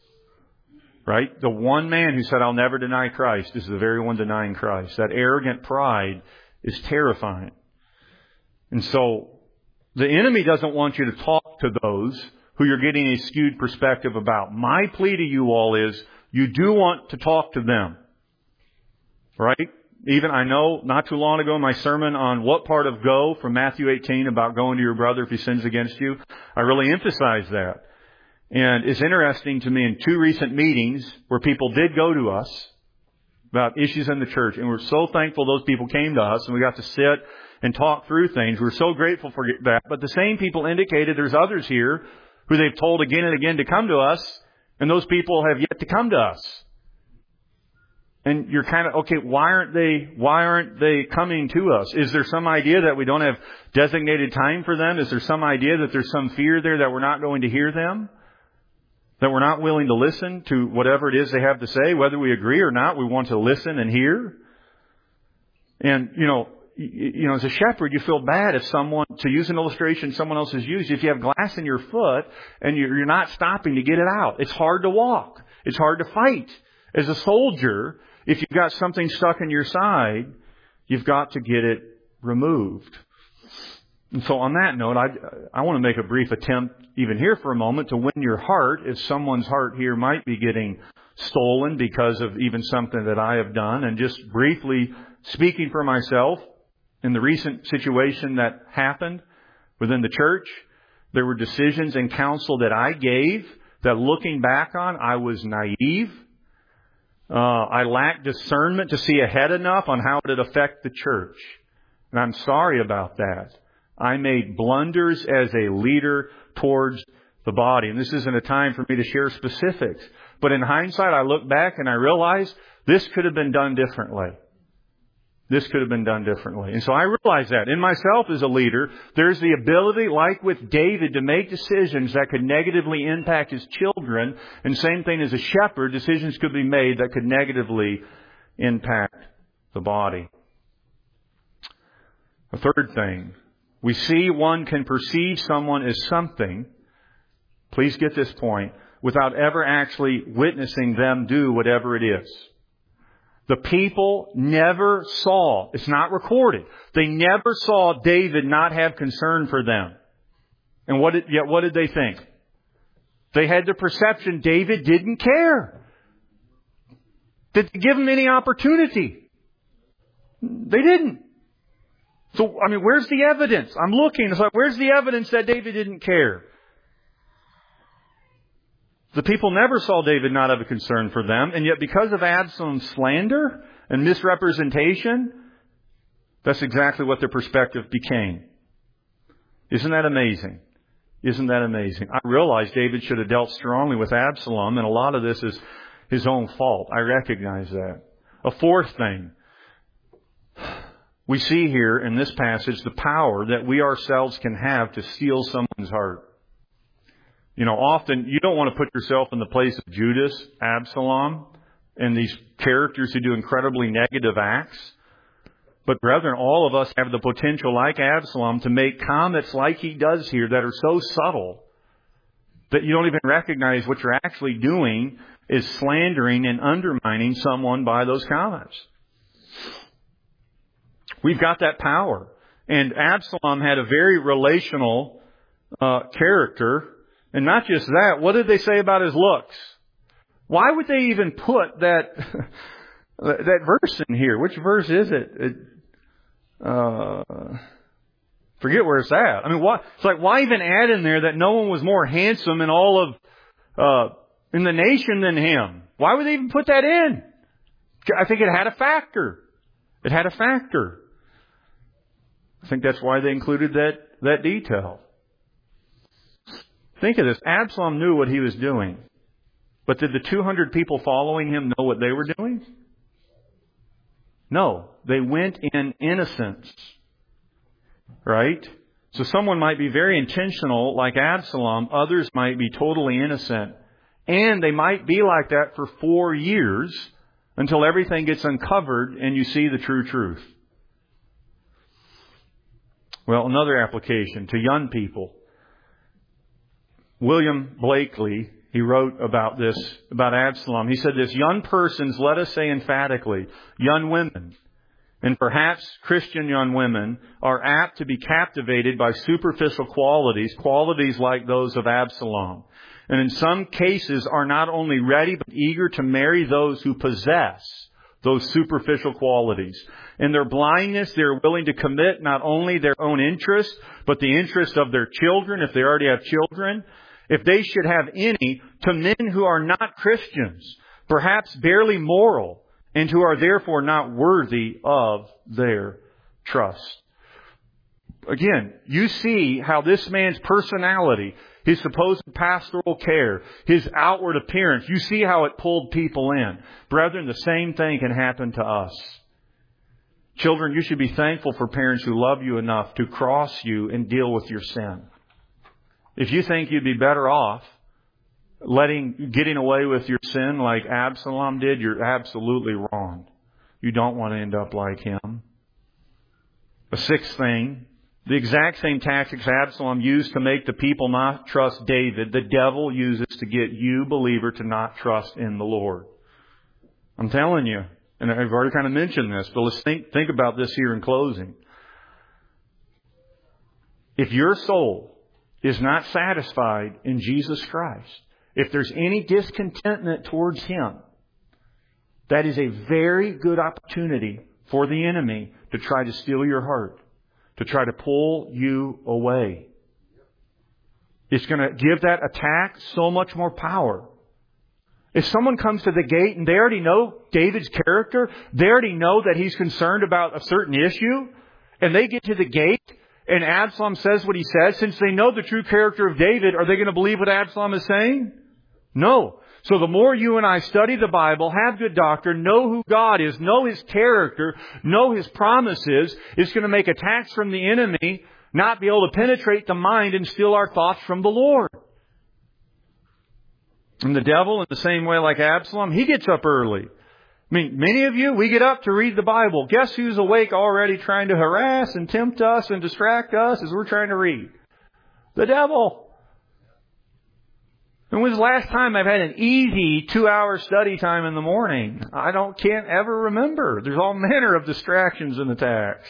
Right? The one man who said, I'll never deny Christ, is the very one denying Christ. That arrogant pride is terrifying. And so, the enemy doesn't want you to talk to those who you're getting a skewed perspective about. My plea to you all is, you do want to talk to them. Right? Even, I know, not too long ago, my sermon on what part of go from Matthew eighteen about going to your brother if he sins against you, I really emphasized that. And it's interesting to me in two recent meetings where people did go to us about issues in the church, and we're so thankful those people came to us and we got to sit and talk through things. We're so grateful for that. But the same people indicated there's others here who they've told again and again to come to us, and those people have yet to come to us. And you're kind of, okay, why aren't they, why aren't they coming to us? Is there some idea that we don't have designated time for them? Is there some idea that there's some fear there that we're not going to hear them? That we're not willing to listen to whatever it is they have to say? Whether we agree or not, we want to listen and hear. And, you know, you know, as a shepherd, you feel bad if someone, to use an illustration someone else has used, if you have glass in your foot and you're not stopping to get it out. It's hard to walk. It's hard to fight. As a soldier, if you've got something stuck in your side, you've got to get it removed. And so on that note, I, I want to make a brief attempt, even here for a moment, to win your heart if someone's heart here might be getting stolen because of even something that I have done. And just briefly speaking for myself, in the recent situation that happened within the church, there were decisions and counsel that I gave that, looking back on, I was naive. Uh, I lacked discernment to see ahead enough on how it would affect the church. And I'm sorry about that. I made blunders as a leader towards the body. And this isn't a time for me to share specifics. But in hindsight, I look back and I realize this could have been done differently. This could have been done differently. And so I realize that. In myself as a leader, there's the ability, like with David, to make decisions that could negatively impact his children. And same thing as a shepherd, decisions could be made that could negatively impact the body. A third thing, we see one can perceive someone as something, please get this point, without ever actually witnessing them do whatever it is. The people never saw, it's not recorded, they never saw David not have concern for them. And what did, yet what did they think? They had the perception David didn't care. Did they give him any opportunity? They didn't. So, I mean, where's the evidence? I'm looking, it's like, where's the evidence that David didn't care? The people never saw David not have a concern for them, and yet because of Absalom's slander and misrepresentation, that's exactly what their perspective became. Isn't that amazing? Isn't that amazing? I realize David should have dealt strongly with Absalom, and a lot of this is his own fault. I recognize that. A fourth thing, we see here in this passage the power that we ourselves can have to steal someone's heart. You know, often you don't want to put yourself in the place of Judas, Absalom, and these characters who do incredibly negative acts. But brethren, all of us have the potential, like Absalom, to make comments like he does here that are so subtle that you don't even recognize what you're actually doing is slandering and undermining someone by those comments. We've got that power. And Absalom had a very relational uh, character. And not just that, what did they say about his looks? Why would they even put that that verse in here? Which verse is it? it uh, forget where it's at. I mean, why, it's like, why even add in there that no one was more handsome in all of uh, in the nation than him? Why would they even put that in? I think it had a factor. It had a factor. I think that's why they included that that detail. Think of this. Absalom knew what he was doing. But did the two hundred people following him know what they were doing? No. They went in innocence. Right? So someone might be very intentional like Absalom. Others might be totally innocent. And they might be like that for four years until everything gets uncovered and you see the true truth. Well, another application to young people. William Blakely, he wrote about this, about Absalom. He said this, young persons, let us say emphatically, young women, and perhaps Christian young women, are apt to be captivated by superficial qualities, qualities like those of Absalom. And in some cases are not only ready but eager to marry those who possess those superficial qualities. In their blindness, they're willing to commit not only their own interest, but the interest of their children, if they already have children, if they should have any, to men who are not Christians, perhaps barely moral, and who are therefore not worthy of their trust. Again, you see how this man's personality, his supposed pastoral care, his outward appearance, you see how it pulled people in. Brethren, the same thing can happen to us. Children, you should be thankful for parents who love you enough to cross you and deal with your sin. If you think you'd be better off letting, getting away with your sin like Absalom did, you're absolutely wrong. You don't want to end up like him. A sixth thing, the exact same tactics Absalom used to make the people not trust David, the devil uses to get you, believer, to not trust in the Lord. I'm telling you, and I've already kind of mentioned this, but let's think, think about this here in closing. If your soul is not satisfied in Jesus Christ, if there's any discontentment towards Him, that is a very good opportunity for the enemy to try to steal your heart, to try to pull you away. It's going to give that attack so much more power. If someone comes to the gate and they already know David's character, they already know that he's concerned about a certain issue, and they get to the gate, and Absalom says what he says, since they know the true character of David, are they going to believe what Absalom is saying? No. So the more you and I study the Bible, have good doctrine, know who God is, know His character, know His promises, it's going to make attacks from the enemy not be able to penetrate the mind and steal our thoughts from the Lord. And the devil, in the same way like Absalom, he gets up early. I mean, many of you, we get up to read the Bible. Guess who's awake already trying to harass and tempt us and distract us as we're trying to read? The devil. And when's the last time I've had an easy two-hour study time in the morning? I don't can't ever remember. There's all manner of distractions and attacks.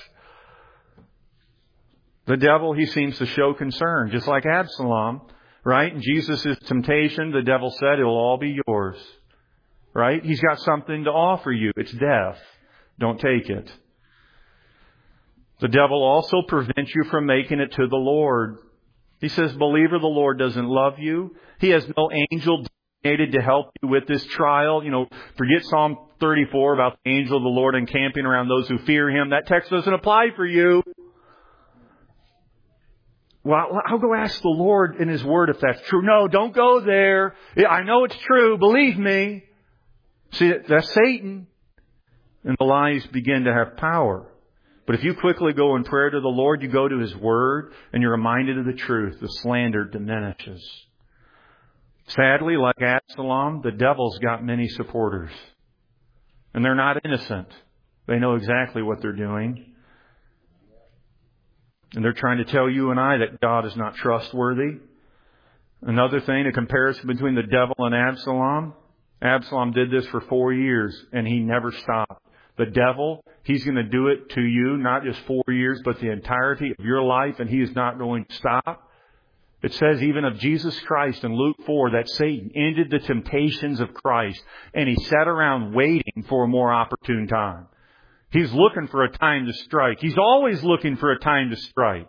The devil, he seems to show concern, just like Absalom, right? In Jesus' temptation, the devil said, it'll all be yours. Right? He's got something to offer you. It's death. Don't take it. The devil also prevents you from making it to the Lord. He says, believer, the Lord doesn't love you. He has no angel designated to help you with this trial. You know, forget Psalm thirty-four about the angel of the Lord encamping around those who fear Him. That text doesn't apply for you. Well, I'll go ask the Lord in His Word if that's true. No, don't go there. I know it's true. Believe me. See, that's Satan. And the lies begin to have power. But if you quickly go in prayer to the Lord, you go to His Word, and you're reminded of the truth, the slander diminishes. Sadly, like Absalom, the devil's got many supporters. And they're not innocent. They know exactly what they're doing. And they're trying to tell you and I that God is not trustworthy. Another thing, a comparison between the devil and Absalom. Absalom did this for four years and he never stopped. The devil, he's going to do it to you, not just four years, but the entirety of your life, and he is not going to stop. It says even of Jesus Christ in Luke four that Satan ended the temptations of Christ and he sat around waiting for a more opportune time. He's looking for a time to strike. He's always looking for a time to strike.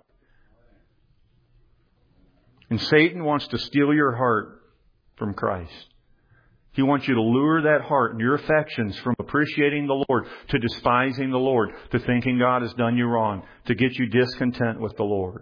And Satan wants to steal your heart from Christ. He wants you to lure that heart and your affections from appreciating the Lord to despising the Lord, to thinking God has done you wrong, to get you discontent with the Lord.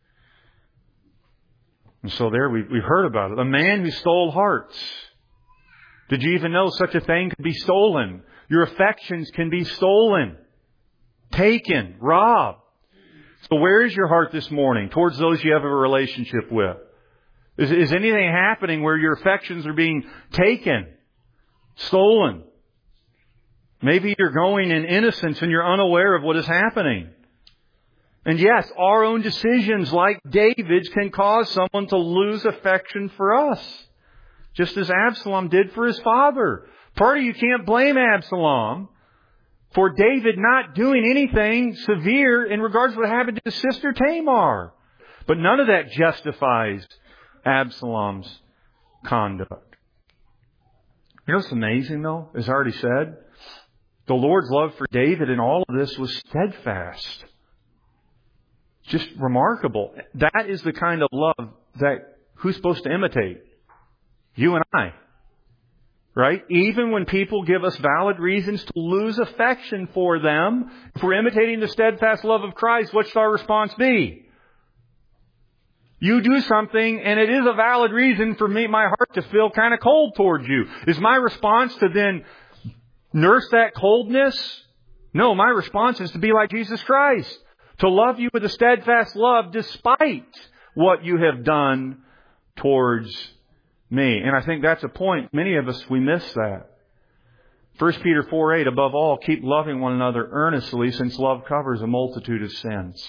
And so there we, we've heard about it. A man who stole hearts. Did you even know such a thing could be stolen? Your affections can be stolen, taken, robbed. So where is your heart this morning towards those you have a relationship with? Is, is anything happening where your affections are being taken, stolen? Maybe you're going in innocence and you're unaware of what is happening. And yes, our own decisions like David's can cause someone to lose affection for us. Just as Absalom did for his father. Part of you can't blame Absalom for David not doing anything severe in regards to what happened to his sister Tamar. But none of that justifies Absalom's conduct. You know what's amazing though? As I already said, the Lord's love for David in all of this was steadfast. Just remarkable. That is the kind of love that who's supposed to imitate? You and I. Right? Even when people give us valid reasons to lose affection for them, if we're imitating the steadfast love of Christ, what should our response be? You do something and it is a valid reason for me, my heart to feel kind of cold towards you. Is my response to then nurse that coldness? No, my response is to be like Jesus Christ. To love you with a steadfast love despite what you have done towards me. And I think that's a point. Many of us, we miss that. First Peter four eight, above all, keep loving one another earnestly, since love covers a multitude of sins.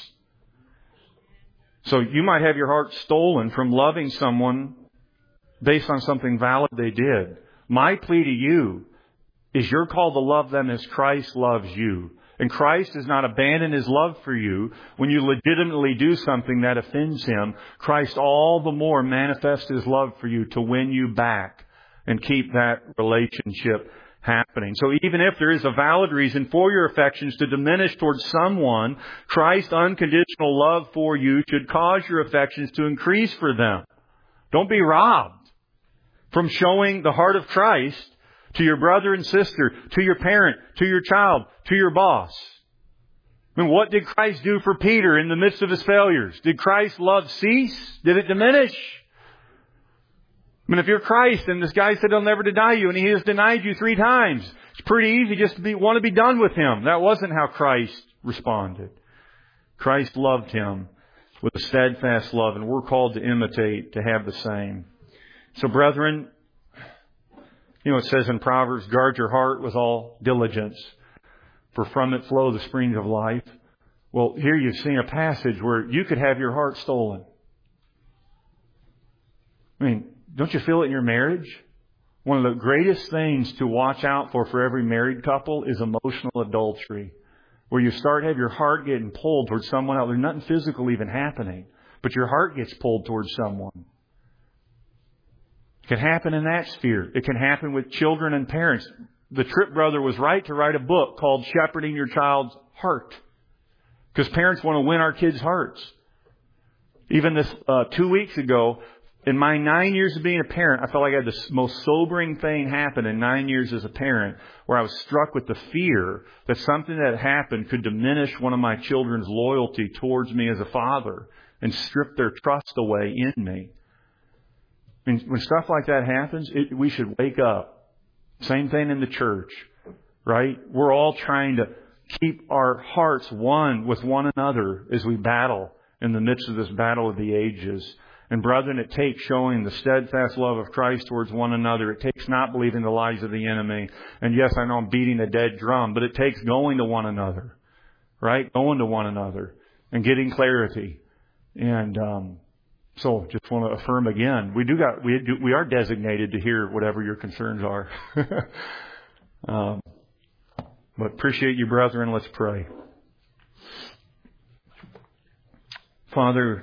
So you might have your heart stolen from loving someone based on something valid they did. My plea to you is you're called to love them as Christ loves you. And Christ does not abandon His love for you when you legitimately do something that offends Him. Christ all the more manifests His love for you to win you back and keep that relationship happening. So even if there is a valid reason for your affections to diminish towards someone, Christ's unconditional love for you should cause your affections to increase for them. Don't be robbed from showing the heart of Christ to your brother and sister, to your parent, to your child, to your boss. I mean, what did Christ do for Peter in the midst of his failures? Did Christ's love cease? Did it diminish? I mean, if you're Christ and this guy said he'll never deny you and he has denied you three times, it's pretty easy just to be, want to be done with him. That wasn't how Christ responded. Christ loved him with a steadfast love, and we're called to imitate, to have the same. So, brethren, you know, it says in Proverbs, guard your heart with all diligence, for from it flow the springs of life. Well, here you've seen a passage where you could have your heart stolen. I mean, don't you feel it in your marriage? One of the greatest things to watch out for for every married couple is emotional adultery, where you start to have your heart getting pulled towards someone else. There's nothing physical even happening, but your heart gets pulled towards someone. It can happen in that sphere. It can happen with children and parents. The Tripp brother was right to write a book called Shepherding Your Child's Heart, because parents want to win our kids' hearts. Even this uh, two weeks ago, in my nine years of being a parent, I felt like I had the most sobering thing happen in nine years as a parent, where I was struck with the fear that something that happened could diminish one of my children's loyalty towards me as a father and strip their trust away in me. And when stuff like that happens, it, we should wake up. Same thing in the church, right? We're all trying to keep our hearts one with one another as we battle in the midst of this battle of the ages. And brethren, it takes showing the steadfast love of Christ towards one another. It takes not believing the lies of the enemy. And yes, I know I'm beating a dead drum, but it takes going to one another, right? Going to one another and getting clarity. And um, so, just want to affirm again, we do got we do, we are designated to hear whatever your concerns are. um, but appreciate you, brethren. Let's pray. Father,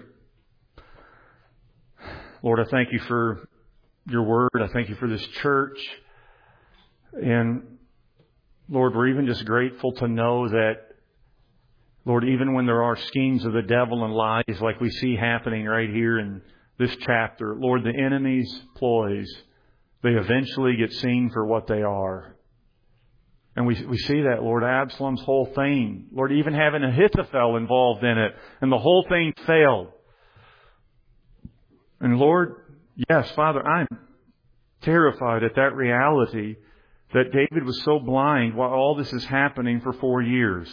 Lord, I thank you for your word. I thank you for this church. And Lord, we're even just grateful to know that, Lord, even when there are schemes of the devil and lies like we see happening right here in this chapter, Lord, the enemy's ploys, they eventually get seen for what they are. And we we see that, Lord, Absalom's whole thing, Lord, even having Ahithophel involved in it, and the whole thing failed. And Lord, yes, Father, I'm terrified at that reality that David was so blind while all this is happening for four years.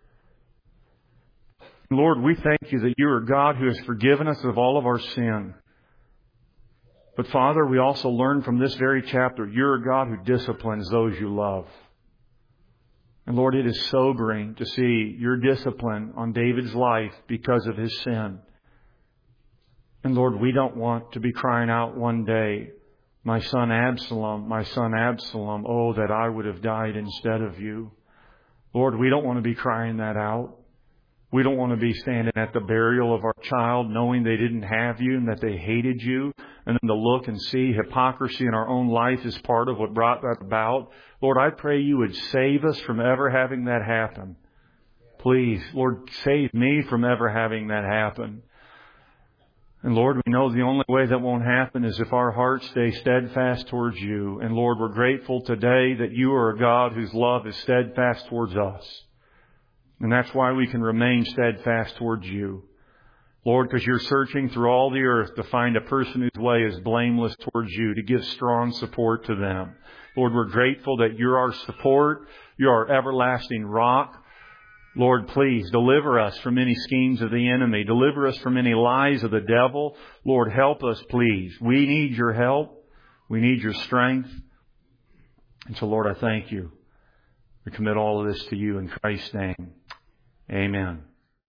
Lord, we thank you that you are God who has forgiven us of all of our sin. But Father, we also learn from this very chapter, you're a God who disciplines those you love. And Lord, it is sobering to see your discipline on David's life because of his sin. And Lord, we don't want to be crying out one day, my son Absalom, my son Absalom, oh, that I would have died instead of you. Lord, we don't want to be crying that out. We don't want to be standing at the burial of our child knowing they didn't have you and that they hated you, and then to look and see hypocrisy in our own life is part of what brought that about. Lord, I pray you would save us from ever having that happen. Please, Lord, save me from ever having that happen. And Lord, we know the only way that won't happen is if our hearts stay steadfast towards you. And Lord, we're grateful today that you are a God whose love is steadfast towards us. And that's why we can remain steadfast towards you. Lord, because you're searching through all the earth to find a person whose way is blameless towards you, to give strong support to them. Lord, we're grateful that you're our support. You're our everlasting rock. Lord, please deliver us from any schemes of the enemy. Deliver us from any lies of the devil. Lord, help us, please. We need your help. We need your strength. And so, Lord, I thank you. We commit all of this to you in Christ's name. Amen.